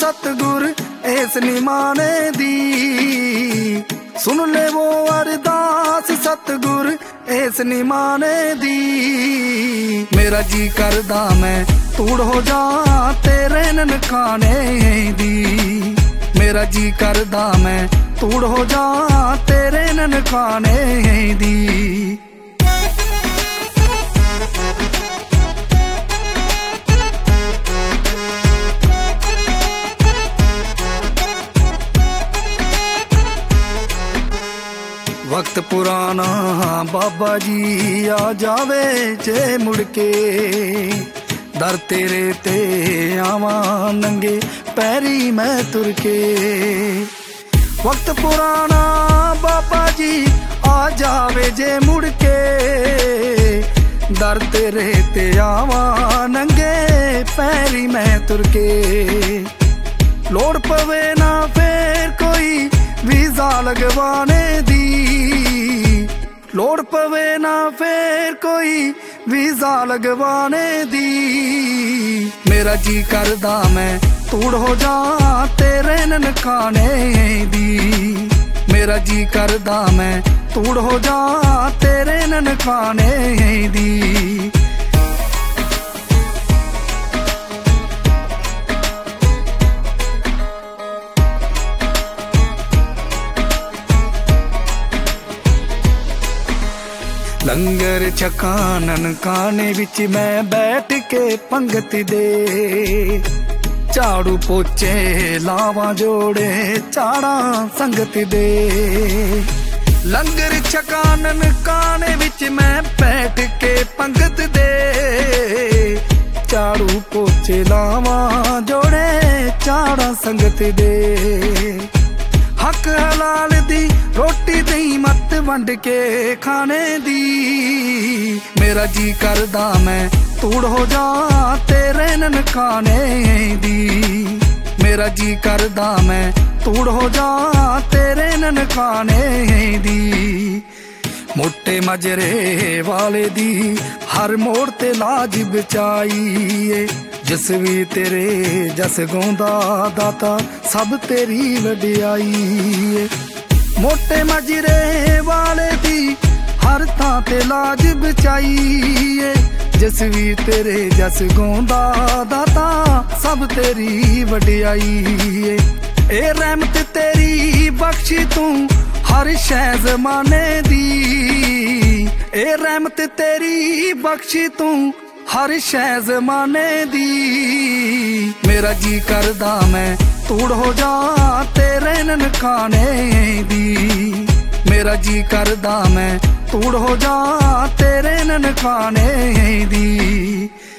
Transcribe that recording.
सतगुर इस निमाने दी। सुन ले वो अरदास सतगुर इस निमाने दी। मेरा जी करदा मैं तूड़ हो जा तेरे ननकाने दी। मेरा जी करदा मैं तूड़ हो जा तेरे ननकाने दी। वक्त पुराना बाबा जी आ जावे जे मुड़ के। दर तेरे ते आवा नंगे पैरी मैं तुर के। वक्त पुराना बाबा जी आ जावे जे मुड़ के। दर तेरे ते आवा नंगे पैरी मैं तुर के। लोड़ पवे ना फिर कोई वीजा लगवाने दी। लोड़ पवे ना फिर कोई वीजा लगवाने दी। मेरा जी करदा मैं तूड़ हो जा तेरे ननकाने दी। मेरा जी करदा मैं तूड़ हो जा तेरे ननकाने दी। लंगर छका ननकाने विच मैं बैठ के पंगत दे। झाड़ू पोचे लावा जोड़े चाड़ा संगत दे। लंगर छका ननकाने विच मैं बैठ के पंगत दे। झाड़ू पोचे लावा जोड़े चाड़ा संगत दे। हक हलाल दी रोटी दई मत वंड के खाने दी। मेरा जी करदा मैं तूड़ हो जा तेरे ननकाने दी। मेरा जी करदा मैं तूड़ हो जा तेरे ननकाने दी। मोटे मजरे वाले दी हर मोड़ ते लाज बचाई। जिस भी तेरे जस गौंदा दाता सब तेरी वडियाई। मोटे मजरे वाले दी हर थां ते लाज बचाई। जिस भी तेरे जस गौंदा दाता सब तेरी वडियाई। ए रहमत तेरी बख्शी तू हर शै ज़माने दी। ए रहमत तेरी बख्शी तू हर शै ज़माने दी। मेरा जी करदा मैं तूड़ हो जा तेरे ननकाने दी। मेरा जी करदा मैं तूड़ हो जा तेरे ननकाने दी।